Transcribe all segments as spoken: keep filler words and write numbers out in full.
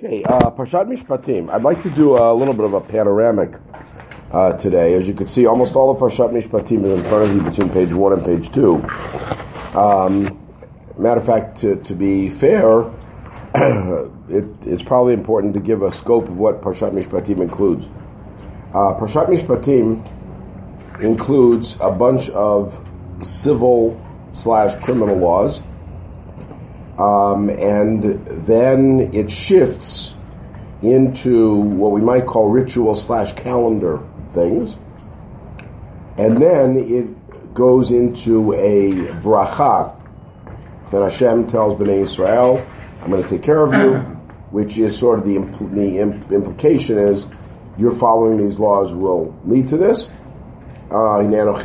Okay, uh, Parshat Mishpatim. I'd like to do a little bit of a panoramic uh, today. As you can see, almost all of Parshat Mishpatim is in front of you between page one and page two. Um, matter of fact, to, to be fair, it, it's probably important to give a scope of what Parshat Mishpatim includes. Uh, Parshat Mishpatim includes a bunch of civil slash criminal laws. Um, and then it shifts into what we might call ritual slash calendar things. And then it goes into a bracha that Hashem tells Bnei Israel, I'm going to take care of you, which is sort of the, impl- the imp- implication is you're following these laws will lead to this. Uh,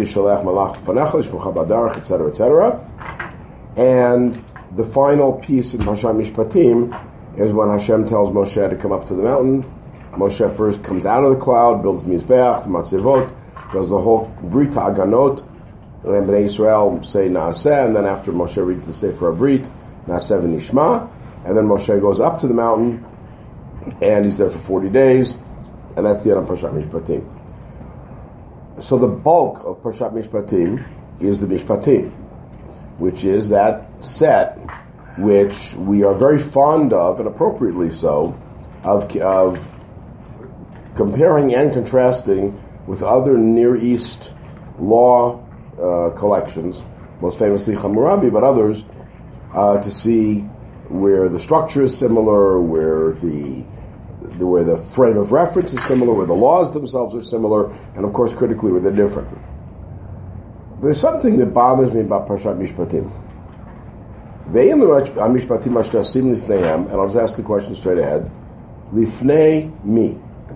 et cetera, et cetera. And the final piece in Parshat Mishpatim is when Hashem tells Moshe to come up to the mountain. Moshe first comes out of the cloud, builds the Mizbeach, the Matzevot, does the whole Brit Haganot, and Bnei Israel say Naaseh, and then after Moshe reads the Sefer HaBrit, Naaseh v'Nishma, and then Moshe goes up to the mountain, and he's there for forty days, and that's the end of Parshat Mishpatim. So the bulk of Parshat Mishpatim is the Mishpatim, which is that set which we are very fond of, and appropriately so, of, of comparing and contrasting with other Near East law uh, collections, most famously Hammurabi, but others, uh, to see where the structure is similar, where the, the where the frame of reference is similar, where the laws themselves are similar, and of course critically where they're different. There's something that bothers me about Parshat Mishpatim. And I'll just ask the question straight ahead. Lifnei mi.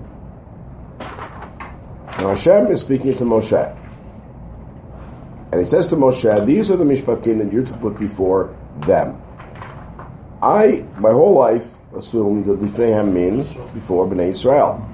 Now Hashem is speaking to Moshe. And he says to Moshe, these are the Mishpatim that you're to put before them. I, my whole life, assumed that Lifneihem means before Bnei Israel.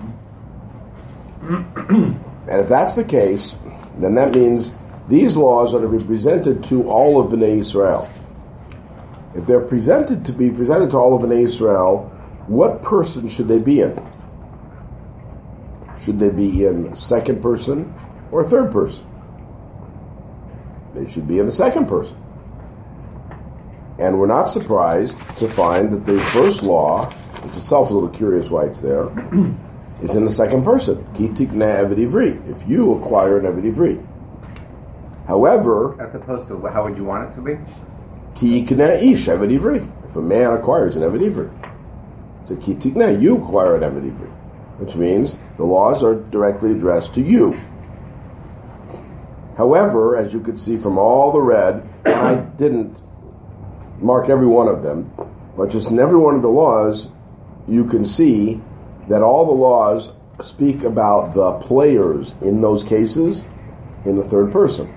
And if that's the case, then that means these laws are to be presented to all of Bnei Israel. If they're presented to be presented to all of Bnei Israel, what person should they be in? Should they be in second person or third person? They should be in the second person. And we're not surprised to find that the first law, which itself is a little curious why it's there, is in the second person. Ki tikneh eved ivri. If you acquire an eved ivri. However, as opposed to how would you want it to be? Ki yikneh ish eved ivri. If a man acquires an eved ivri, so ki tikneh, you acquire an eved ivri, which means the laws are directly addressed to you. However, as you could see from all the red, and I didn't mark every one of them, but just in every one of the laws, you can see that all the laws speak about the players in those cases in the third person.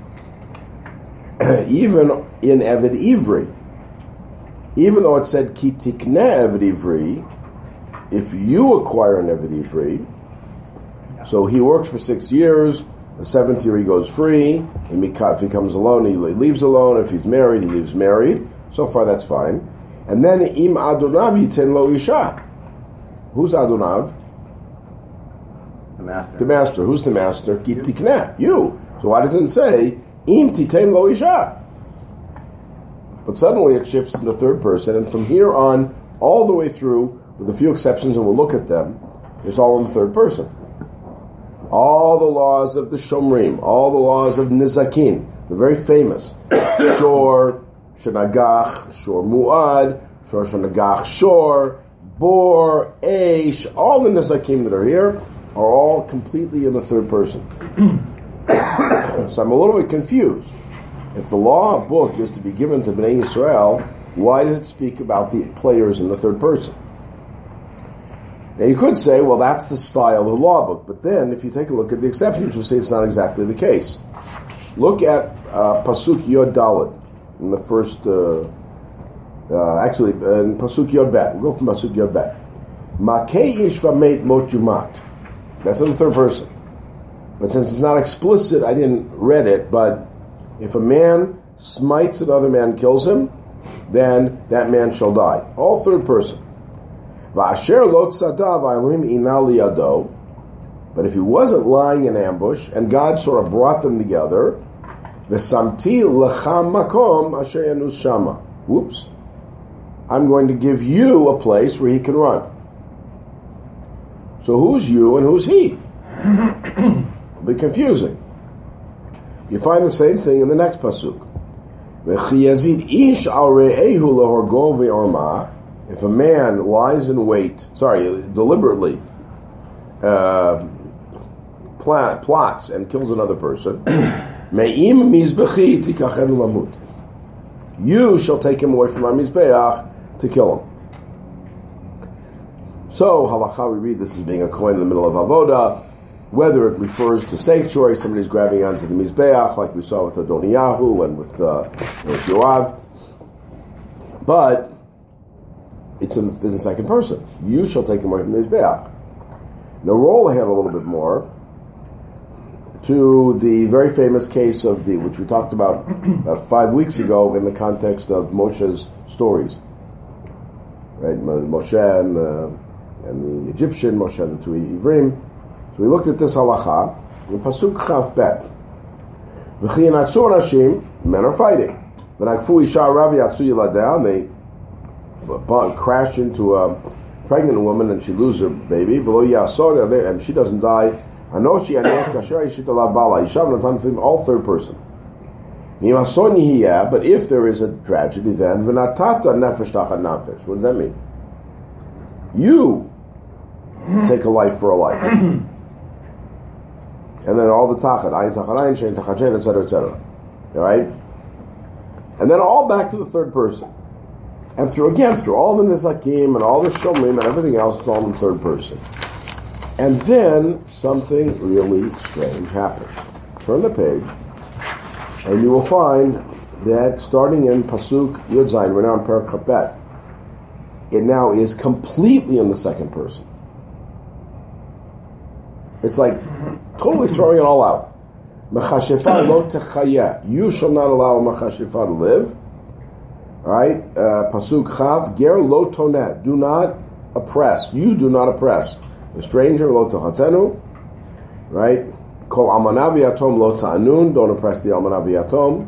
Even in Eved Ivri, even though it said Ki tikneh Eved Ivri, if you acquire an Eved Ivri, so he works for six years, the seventh year he goes free, if he comes alone, he leaves alone, if he's married, he leaves married, so far that's fine. And then Im Adonav Yiten Lo Isha. Who's Adonav? The master. The master. Who's the master? Ki tikneh, you. So why doesn't it say Im Titein Lo Isha? But suddenly it shifts in the third person, and from here on, all the way through, with a few exceptions, and we'll look at them, it's all in the third person. All the laws of the Shomrim, all the laws of Nizakin, the very famous Shor, Shenagach, Shor Mu'ad, Shor Shenagach Shor, Bor, Eish, all the Nizakim that are here are all completely in the third person. So I'm a little bit confused. If the law book is to be given to Bnei Israel, why does it speak about the players in the third person? Now you could say, well, that's the style of the law book. But then, if you take a look at the exceptions, you'll see it's not exactly the case. Look at uh, Pasuk Yod Daled in the first, uh, uh, actually, uh, in Pasuk Yod Bet. We'll go from Pasuk Yod Bet. Makei ish v'meit mot yumat. That's in the third person. But since it's not explicit, I didn't read it, but if a man smites another man, kills him, then that man shall die. All third person. Va'asher lo tzadav ha'elohim ina liyado. But if he wasn't lying in ambush, and God sort of brought them together, v'samti l'cha makom asher yanus shama. Whoops. I'm going to give you a place where he can run. So who's you and who's he? It'll be confusing. You find the same thing in the next pasuk. If a man lies in wait, sorry, deliberately uh, plat, plots and kills another person, you shall take him away from our mizbeach to kill him. So, halacha, we read this as being a coin in the middle of avoda, whether it refers to sanctuary, somebody's grabbing onto the mizbeach, like we saw with Adoniyahu and with, uh, with Yoav, but it's in, in the second person. You shall take him away from the mizbeach. Now, roll ahead a little bit more to the very famous case of the, which we talked about about five weeks ago in the context of Moshe's stories. Right, Moshe and, uh, and the Egyptian, Moshe and the two Ivrim. So we looked at this halacha in Pasuk Chav Bet. V'chi yanatzu anashim, men are fighting. V'nakfu isha rabi yatzu yiladeh, and they crash into a pregnant woman and she loses her baby. V'lo yasor, and she doesn't die. Anoshi anesh kasher yishit alav bala. Yishav natan fim, all third person. Mimason yihiyah, but if there is a tragedy, then v'natata nefesh tachat nefesh. What does that mean? You take a life for a life. And then all the tachat, ayin tachat ayin, shein tachat shein, et cetera, et cetera. All right? And then all back to the third person. And through, again, through all the nizakim and all the shomim and everything else, it's all in the third person. And then something really strange happens. Turn the page, and you will find that starting in Pasuk Yud Zayin, we're now in Perek Chapet, it now is completely in the second person. It's like totally throwing it all out. Mechashefa lo techaya. You shall not allow a mechashefa to live. All right? Uh, Pasuk Chav. Ger lo tonet. Do not oppress. You do not oppress. The stranger lo tachatenu. Right? Kol almana v'yatom lo ta'anun. Don't oppress the almana v'yatom.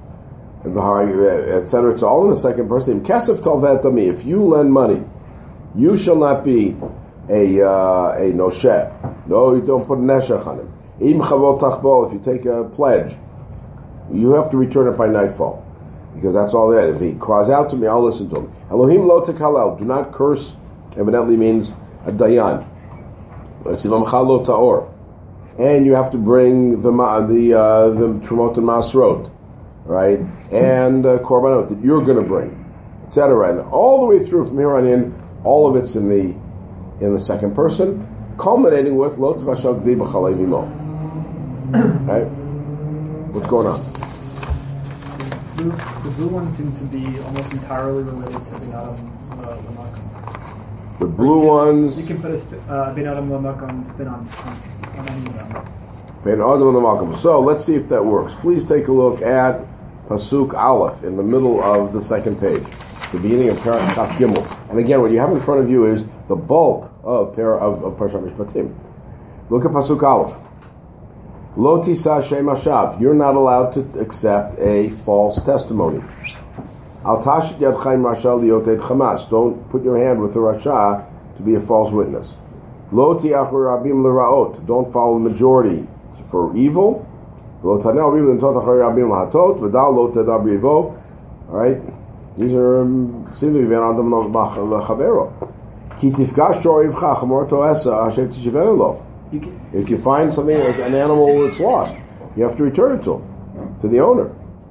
Et cetera. It's all in the second person. Kesef talvet me. If you lend money, you shall not be a uh, a noshet. No, you don't put a neshech on him. Im chavot tachbol, if you take a pledge, you have to return it by nightfall. Because that's all that. If he cries out to me, I'll listen to him. Elohim lo tekalel, do not curse, evidently means a dayan. Sivamcha lo ta'or. And you have to bring the the uh, the trumot and masrot, right? And uh, korbanot that you're going to bring, et cetera. And all the way through from here on in, all of it's in the in the second person, culminating with lo tavashal gdi b'chalei vimo. Right? What's going on? The, the blue ones seem to be almost entirely related to Ben Adam Lamakom. The blue you can, ones. You can put a sp- uh, Ben Adam Lamakom spin on, on, on any of them. Ben Adam Lamakom. So let's see if that works. Please take a look at Pasuk Aleph in the middle of the second page, the beginning of Perek Chaf Gimel. And again, what you have in front of you is the bulk of Par of, of Parshat Mishpatim. Look at Pasuk Aleph. Lo tisa shem hashav. You're not allowed to accept a false testimony. Al tashit yad chaim rasha liyoted chamas. Don't put your hand with the rasha to be a false witness. Lo tiachur rabim l'raot. Don't follow the majority for evil. Lo tanel rabim l'tot achar rabim l'hatot. V'dal lo tedar b'rivo. All right. These are um, seem to be ben adam l'chavero. Ki tifgash shorivcha chamor to'esa asher tishivenu lo. If you find something as an animal that's lost, you have to return it to him, to the owner.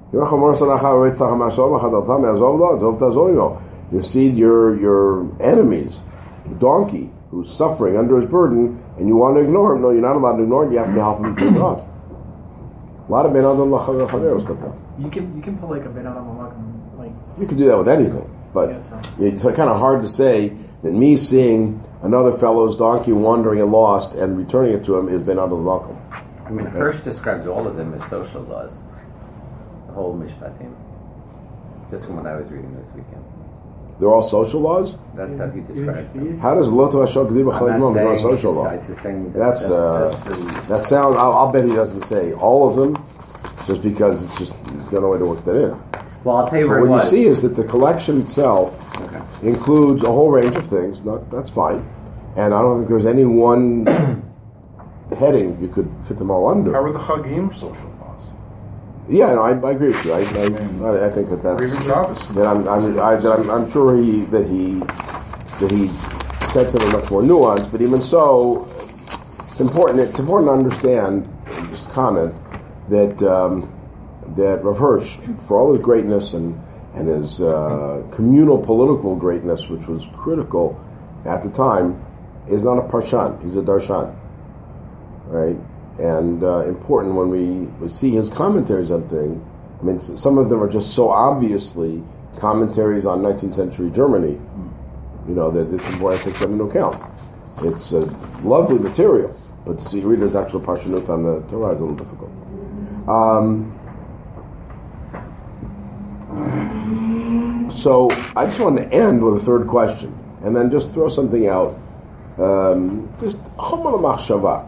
You see your your enemy's donkey who's suffering under his burden, and you want to ignore him. No, you're not allowed to ignore him. You have to help him take it off. A lot of ben adam l'chavero stuff. You can you can put like a ben adam l'chavero, like you can do that with anything, but so. It's kind of hard to say that me seeing another fellow's donkey wandering and lost and returning it to him is ben adam l'chavero. I mean, okay. Hirsch describes all of them as social laws. The whole Mishpatim. Just from what I was reading this weekend. They're all social laws? That's how he describes them. How does Lo Tov Hashel K'diba Chalek Mom become a social law? I'm just saying that That's, that's, uh, that's the, that sounds, I'll, I'll bet he doesn't say all of them, just because it's just, there's got no way to work that in. well, I'll tell you where But it what was. you see is that the collection itself Okay. includes a whole range of things. Not, that's fine. And I don't think there's any one heading you could fit them all under. How are the Chagim social laws? Yeah, no, I, I agree with you. I, I, I think that that's Or even Shabbos? that I'm, I'm, I, that I'm, I'm sure he that he that he said something much more nuanced. But even so, it's important. It's important to understand. Just comment that um, that Rav Hirsch, for all his greatness and and his uh, communal political greatness, which was critical at the time, is not a parshan. He's a darshan, right? And uh, important when we, we see his commentaries on things. I mean, some of them are just so obviously commentaries on nineteenth century Germany, you know, that it's important to take them into account. It's a lovely material, but to see read his actual parshanut on the Torah is a little difficult. Um, so I just want to end with a third question, and then just throw something out. Um, just chomar machshava.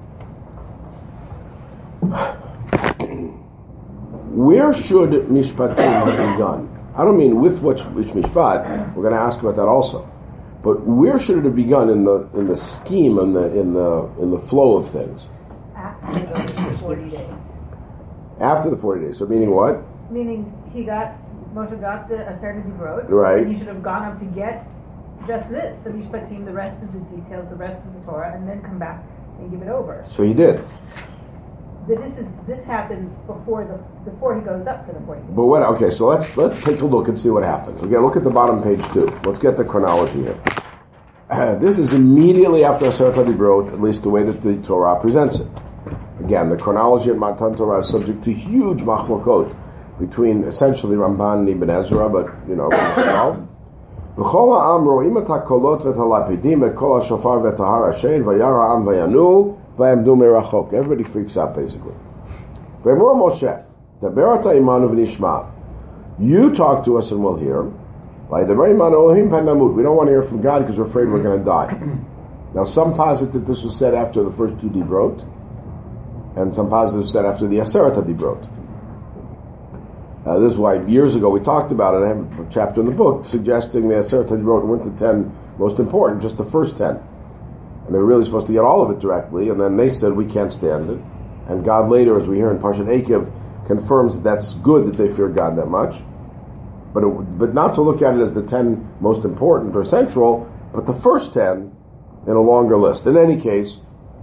Where should mishpatim have begun? I don't mean with which, which mishpat. We're going to ask about that also. But where should it have begun in the in the scheme in the in the in the flow of things? After the forty days. After the forty days. So meaning what? Meaning he got Moshe got the Aseret Dibrot. Right. And he should have gone up to get just this, the mishpatim, the rest of the details, the rest of the Torah, and then come back and give it over. So he did. But this is this happens before the before he goes up to the forty days. But what? Okay, so let's let's take a look and see what happens. Again, look at the bottom page two. Let's get the chronology here. Uh, this is immediately after Aseret Dibrot, at least the way that the Torah presents it. Again, the chronology of Matan Torah is subject to huge machlokot between essentially Ramban and Ibn Ezra, but you know. V'chol ha'am ro'im et hakolot v'et halapidim et kol ha'shofar v'et ha'har hashem v'yar ha'am v'yanu v'yamdu merachok. Everybody freaks out basically. V'emor Moshe, daber ata imanu v'nishma. You talk to us and we'll hear. V'yadaber imanu Elohim p'namut. We don't want to hear from God because we're afraid we're going to die. Now, some posit that this was said after the first two Dibrot, and some positives said after the Aseret Dibrot. Uh, this is why years ago we talked about it. I have a chapter in the book suggesting the Aseret Dibrot weren't the ten most important, just the first ten. And they were really supposed to get all of it directly, and then they said we can't stand it. And God later, as we hear in Parshat Eikev, confirms that that's good that they fear God that much. But it, but not to look at it as the ten most important or central, but the first ten in a longer list. In any case,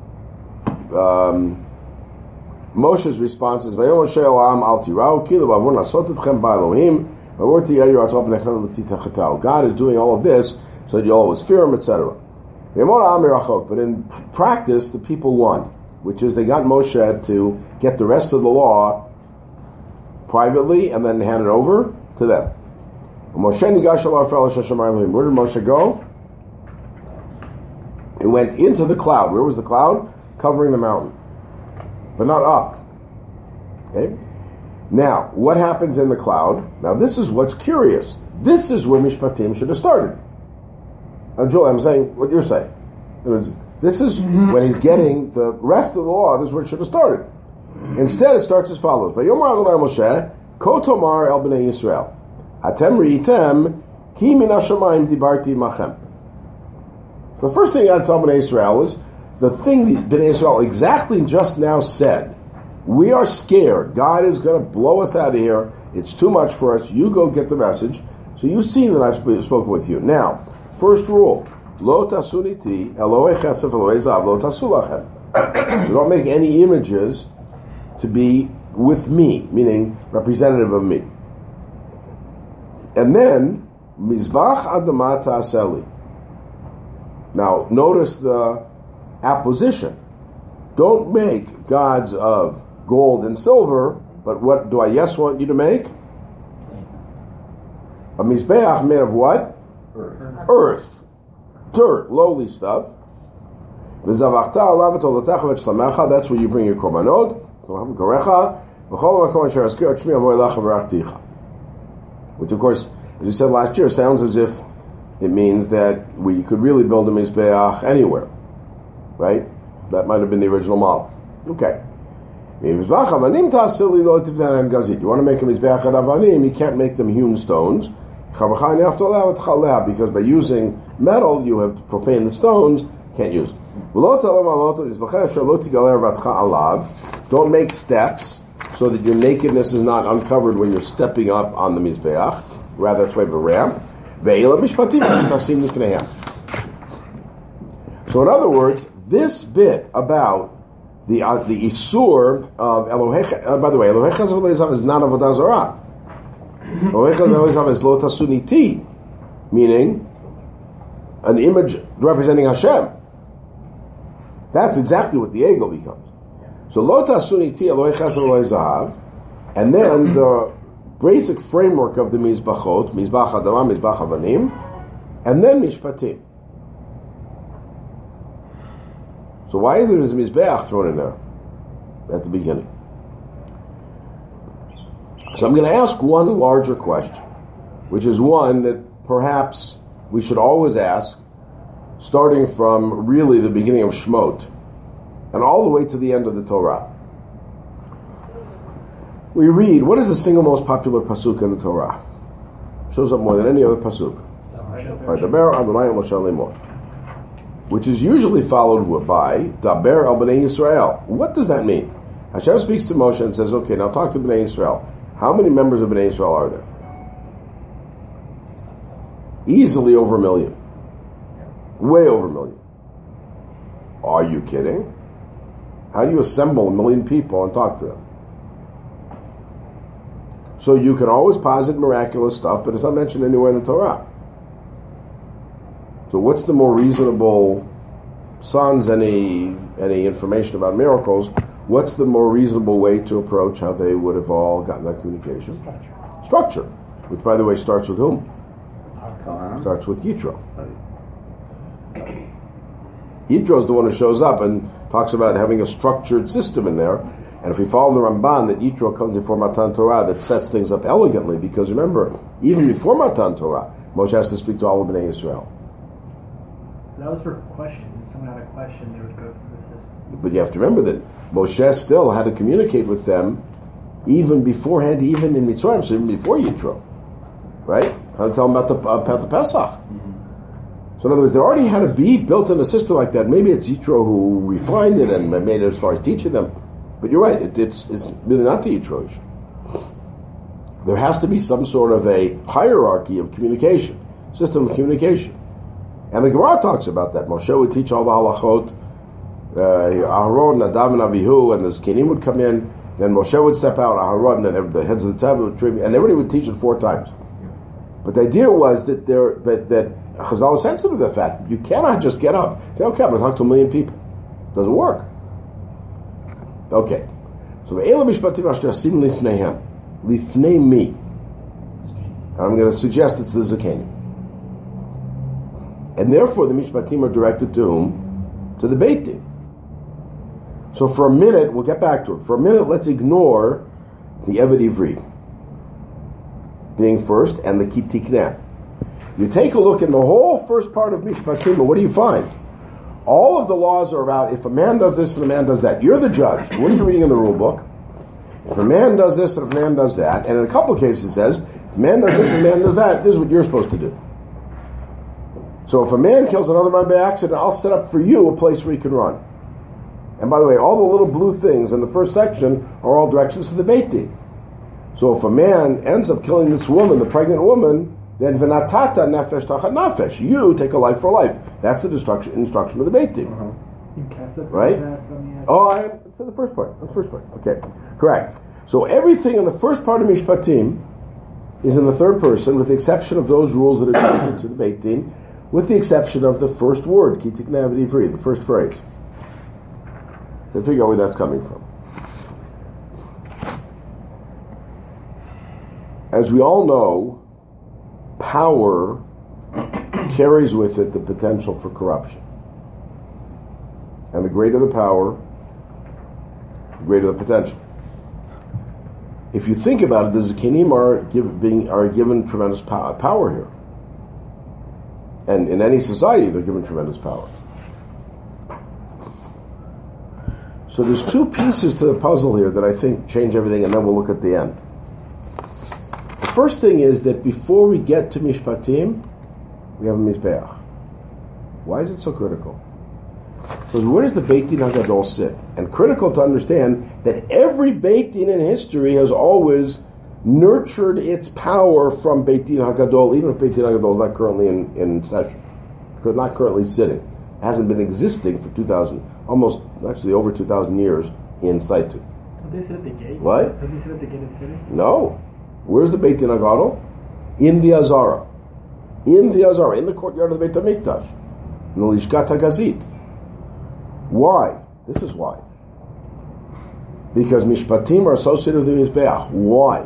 um, Moshe's response is, "Vayom Moshe Elam al tirau ki levavur nasot etchem ba'Elohim v'avur tiyayu atop nechem l'tzitzachatau." God is doing all of this so that you always fear Him, et cetera. But in practice, the people won, which is they got Moshe to get the rest of the law privately and then hand it over to them. Moshe nigash al arfel shashamar Elohim. Where did Moshe go? It went into the cloud. Where was the cloud? Covering the mountain, but not up. Okay? Now, what happens in the cloud? Now, this is what's curious. This is where Mishpatim should have started. Now, Joel, I'm saying what you're saying. It was, this is mm-hmm. when he's getting the rest of the law. This is where it should have started. Instead, it starts as follows: Vayomar Adonai Moshe, Ko tomar el bnei Yisrael, Atem ri'item, ki min hashamayim dibarti machem. So the first thing you got to tell Bnei Israel is the thing that Bnei Israel exactly just now said. We are scared. God is going to blow us out of here. It's too much for us. You go get the message. So you've seen that I've spoken with you. Now, first rule: Lo tasuniti Elohei chesef Elohei zav lo tasu lachem. So don't make any images to be with me, meaning representative of me. And then mizbach adama ta'aseli. Now, notice the apposition. Don't make gods of gold and silver, but what do I yes want you to make? A mizbeach made of what? Earth. Earth. Dirt, lowly stuff. That's where you bring your korbanot. Which, of course, As you said last year, it sounds as if it means that we could really build a Mizbeach anywhere. Right? That might have been the original model. Okay. You want to make a Mizbeach at Avanim, you can't make them hewn stones. Because by using metal, you have to profane the stones, can't use it. Don't make steps so that your nakedness is not uncovered when you're stepping up on the Mizbeach. Rather, that's why the ramp. So in other words, this bit about the uh, the Isur of Elohecha, uh, by the way, Elohecha is not Avodah Zarah. Elohecha is Lo Tasuniti, meaning an image representing Hashem. That's exactly what the Egel becomes. So Lo Tasuniti Elohecha Zav, and then the basic framework of the Mizbachot, Mizbach Adama, Mizbach Avanim, and then Mishpatim. So why is there a Mizbeach thrown in there at the beginning? So I'm going to ask one larger question, which is one that perhaps we should always ask, starting from really the beginning of Shemot, and all the way to the end of the Torah. We read, what is the single most popular pasuk in the Torah? Shows up more than any other pasuk. Vaydaber Adonai Moshe Lemor, which is usually followed by Daber al Bnei Yisrael. What does that mean? Hashem speaks to Moshe and says, okay, now talk to Bnei Yisrael. How many members of Bnei Yisrael are there? Easily over a million. Way over a million. Are you kidding? How do you assemble a million people and talk to them? So you can always posit miraculous stuff, but it's not mentioned anywhere in the Torah. So what's the more reasonable, sans any any information about miracles, what's the more reasonable way to approach how they would have all gotten that communication? Structure. Structure. Which, by the way, starts with whom? Kohanim. Starts with Yitro. Yitro is the one who shows up and talks about having a structured system in there. And if we follow the Ramban, that Yitro comes before Matan Torah, that sets things up elegantly, because remember, even before Matan Torah, Moshe has to speak to all of Bnei Yisrael. That was for questions. If someone had a question, they would go through the system. But you have to remember that Moshe still had to communicate with them even beforehand, even in Mitzrayim, so even before Yitro. Right? How to tell them about the, about the Pesach. Mm-hmm. So in other words, there already had to be built in a system like that. Maybe it's Yitro who refined it and made it as far as teaching them. But you're right, it, it's, it's really not the Yitro issue. There has to be some sort of a hierarchy of communication, system of communication. And the Gemara talks about that. Moshe would teach all the halachot, uh, Aharon, Nadav, and Avihu, and the Zkenim would come in, then Moshe would step out, Aharon, and the heads of the table would tribute, and everybody would teach it four times. But the idea was that there, that, that Chazal is sensitive to the fact that you cannot just get up and say, okay, I'm going to talk to a million people. It doesn't work. Okay. So Ve'ela Mishpatim Ashtasim Lifneihem. Lifnei mi. And I'm going to suggest it's the Zkenim. And therefore the Mishpatim are directed to whom? To the Beit Din. So for a minute, we'll get back to it. For a minute, let's ignore the Eved Ivri being first and the Kitikneh. You take a look in the whole first part of Mishpatim, what do you find? All of the laws are about if a man does this and a man does that. You're the judge. What are you reading in the rule book? If a man does this and if a man does that, and in a couple of cases it says, if a man does this and a man does that, this is what you're supposed to do. So if a man kills another man by accident, I'll set up for you a place where you can run. And by the way, all the little blue things in the first section are all directions to the Beit Din. So if a man ends up killing this woman, the pregnant woman, then v'natata nefesh tachat nefesh. You take a life for life. That's the instruction, instruction of the Beit Din. Uh-huh. Right? Oh, I, to the first part. That's the first part. Okay, correct. So everything in the first part of Mishpatim is in the third person, with the exception of those rules that are directed to the Beit Din, with the exception of the first word, ki tikneh eved ivri, the first phrase. So figure out where that's coming from. As we all know, power carries with it the potential for corruption. And the greater the power, the greater the potential. if you think about it, the Zakenim are give, being are given tremendous pow- power here, and in any society they're given tremendous power. So there's two pieces to the puzzle here that I think change everything, and then we'll look at the end. The first thing is that before we get to Mishpatim, we have a Mizbeach. Why is it so critical? Because where does the Beit Din HaGadol sit? And critical to understand that every Beit Din in history has always nurtured its power from Beit Din HaGadol, even if Beit Din HaGadol is not currently in, in session, not currently sitting. It hasn't been existing for two thousand, almost, actually over two thousand years in Saitu. Don't they sit at the gate? What? Don't they sit at the gate of the city? No. Where's the Beit Din HaGadol? In the Azara. In the Azara, in the courtyard of the Beit HaMikdash. In the Lishkat HaGazit. Why? This is why. Because Mishpatim are associated with the Mizbeach. Why?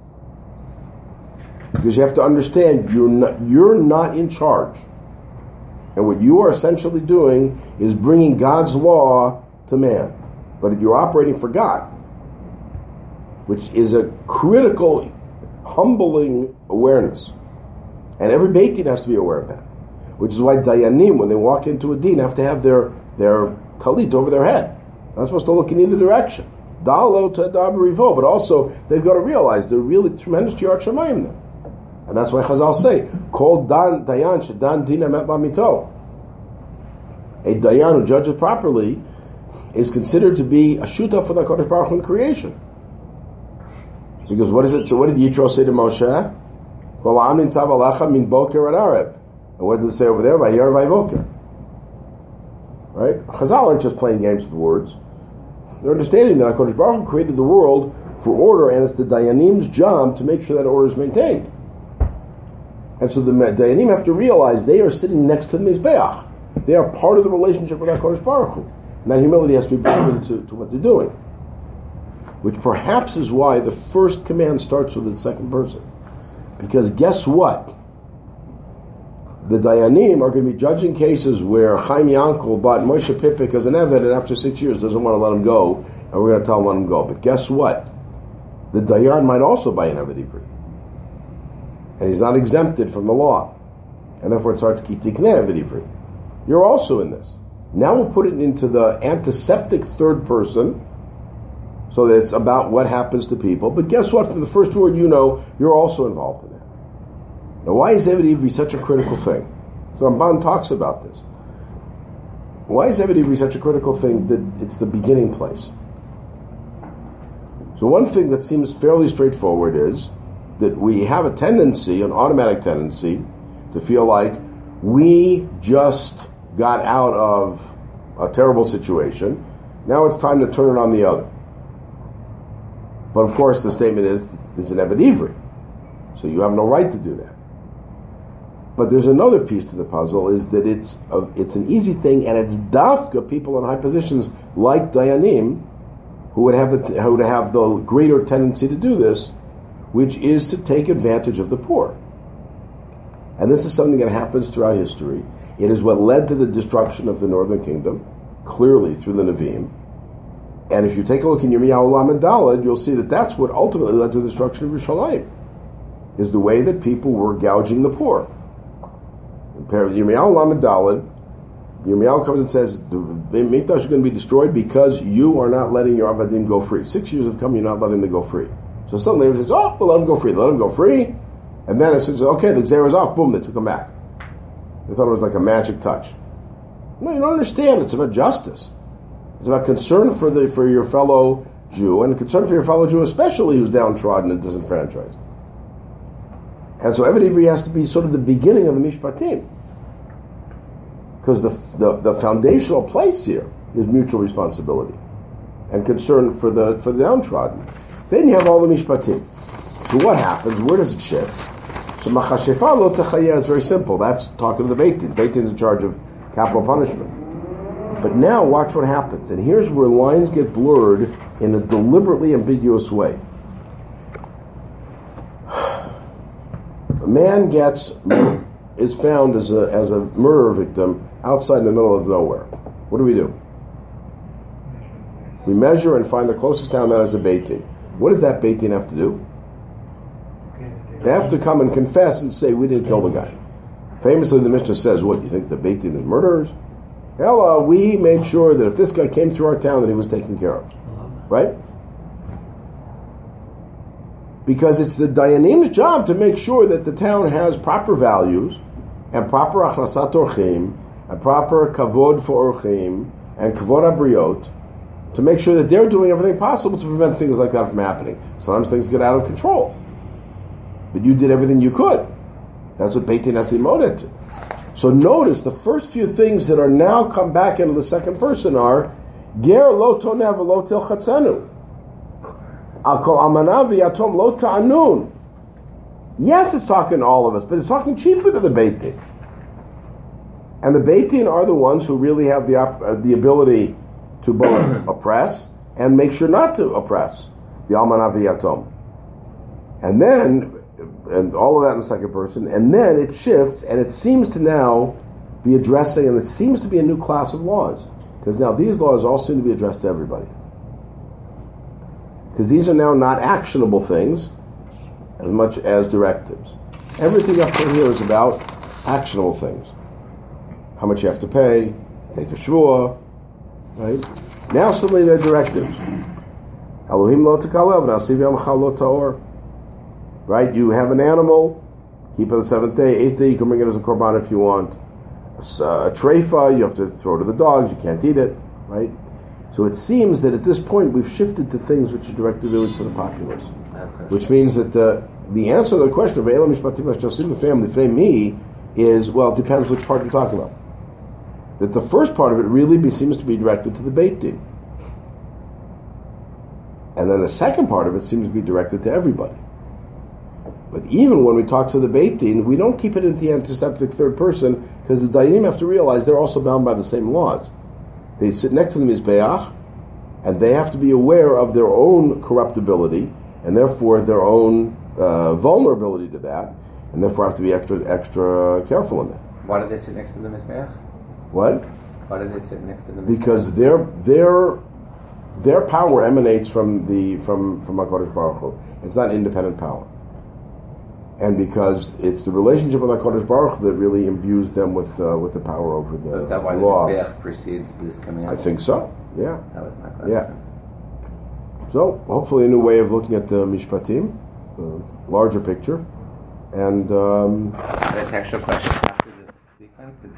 Because you have to understand, you're not, you're not in charge. And what you are essentially doing is bringing God's law to man. But you're operating for God, which is a critical, humbling awareness. And every Beit Din has to be aware of that. Which is why Dayanim, when they walk into a din, have to have their, their talit over their head. They're not supposed to look in either direction. Dalo to Adabarivo, but also they've got to realize they're really tremendous Yirat Shamayim there. And that's why Chazal say, Kol Dan Dayan Shadan Dina Met Lamito. A Dayan who judges properly is considered to be a shuta for the Kodesh Baruch Hu in creation. Because what is it? So what did Yitro say to Moshe? Kol Amin Tzav Alecha Min Boker Ad Areb. And what did it say over there? Vayar Vayvoker. Right? Chazal aren't just playing games with words. They're understanding that HaKadosh Baruch Hu created the world for order, and it's the Dayanim's job to make sure that order is maintained. And so the Dayanim have to realize they are sitting next to the Mizbeach. They are part of the relationship with HaKadosh Baruch Hu. And that humility has to be built into to what they're doing. Which perhaps is why the first command starts with the second person. Because guess what? The Dayanim are going to be judging cases where Chaim Yankel bought Moshe Pipik as an Eved, and after six years doesn't want to let him go, and we're going to tell him let him go. But guess what? The Dayan might also buy an Eved Ivri. And he's not exempted from the law. And therefore it starts Ki Tikneh Eved Ivri. You're also in this. Now we'll put it into the antiseptic third person, so that it's about what happens to people. But guess what? From the first word you know, you're also involved in it. Now, why is Eved Ivri such a critical thing? So Ramban talks about this. Why is Eved Ivri such a critical thing? That it's the beginning place. So one thing that seems fairly straightforward is that we have a tendency, an automatic tendency, to feel like we just got out of a terrible situation. Now it's time to turn it on the other. But of course the statement is, it's an Eved Ivri. So you have no right to do that. But there's another piece to the puzzle, is that it's a, it's an easy thing, and it's dafka people in high positions like Dayanim who would have the who would have the greater tendency to do this, which is to take advantage of the poor. And this is something that happens throughout history. It is what led to the destruction of the northern kingdom, clearly through the Nevi'im. And if you take a look in Yirmiyahu Lamed Daled, you'll see that that's what ultimately led to the destruction of Yerushalayim, is the way that people were gouging the poor. Yirmiyahu Lamed Daled, Yirmiyahu comes and says, the Mikdash is going to be destroyed because you are not letting your Avadim go free. Six years have come, you're not letting them go free. So suddenly everyone says, oh, we'll let them go free. Let them go free. And then it says, okay, the Xer is off. Boom, they took them back. They thought it was like a magic touch. No, you don't understand. It's about justice. It's about concern for the for your fellow Jew, and concern for your fellow Jew especially who's downtrodden and disenfranchised. And so Eved Ivri has to be sort of the beginning of the Mishpatim. Because the, the the foundational place here is mutual responsibility and concern for the for the downtrodden. Then you have all the Mishpatim. So what happens? Where does it shift? So Machashefa Lo Techayeh is very simple. That's talking to the Beit Din. Beit Din is in charge of capital punishment. But now watch what happens. And here's where lines get blurred in a deliberately ambiguous way. A man gets is found as a as a murder victim outside in the middle of nowhere. What do we do? We measure and find the closest town that has a Beit Din. What does that Beit Din have to do? They have to come and confess and say, we didn't kill the guy. Famously, the Mishnah says, what, you think the Beit Din is murderers? Hell, uh, we made sure that if this guy came through our town, that he was taken care of. Right? Because it's the Dayanim's job to make sure that the town has proper values and proper achnasat orchim and proper kavod for orchim and kavod abriot to make sure that they're doing everything possible to prevent things like that from happening. Sometimes things get out of control. But you did everything you could. That's what Beit Din has to moed to. So notice the first few things that are now come back into the second person are Ger lo toneh v'lo tilchatzenu. Al kol almana v'yatom lo ta'anun. Yes, it's talking to all of us, but it's talking chiefly to the Beit Din. And the Beit Din are the ones who really have the op- uh, the ability to both oppress and make sure not to oppress the almana v'yatom. And then, and all of that in the second person, and then it shifts, and it seems to now be addressing, and it seems to be a new class of laws. Because now these laws all seem to be addressed to everybody. Because these are now not actionable things as much as directives. Everything up to here is about actionable things. How much you have to pay, take a shvua, right? Now suddenly they're directives. Elohim lo tekalev, nasiv yamcha lo ta'or. Right? You have an animal, keep it on the seventh day, eighth day, you can bring it as a korban if you want. A, a treifa, you have to throw to the dogs, you can't eat it, right? So it seems that at this point we've shifted to things which are directed really to the populace. Okay. Which means that the, the answer to the question of Elam Mishpatim Hashtasim, the family, frame me, is, well, it depends which part you're talking about. That the first part of it really be, seems to be directed to the Beit Din. And then the second part of it seems to be directed to everybody. But even when we talk to the Beit Din, we don't keep it in the antiseptic third person, because the Dayanim have to realize they're also bound by the same laws. They sit next to the Mizbeach, and they have to be aware of their own corruptibility, and therefore their own uh, vulnerability to that, and therefore have to be extra extra careful in that. Why do they sit next to the Mizbeach? What? Why do they sit next to the Mizbeach? Because their their their power emanates from the from from HaKadosh Baruch Hu. It's not independent power. And because it's the relationship with HaKadosh Baruch Hu that really imbues them with uh, with the power over the, so is that why the the law. Mizbeach precedes this coming out? I think so, yeah. That was my question. Yeah. So, hopefully a new way of looking at the Mishpatim, the larger picture. And... Um, That's an extra question.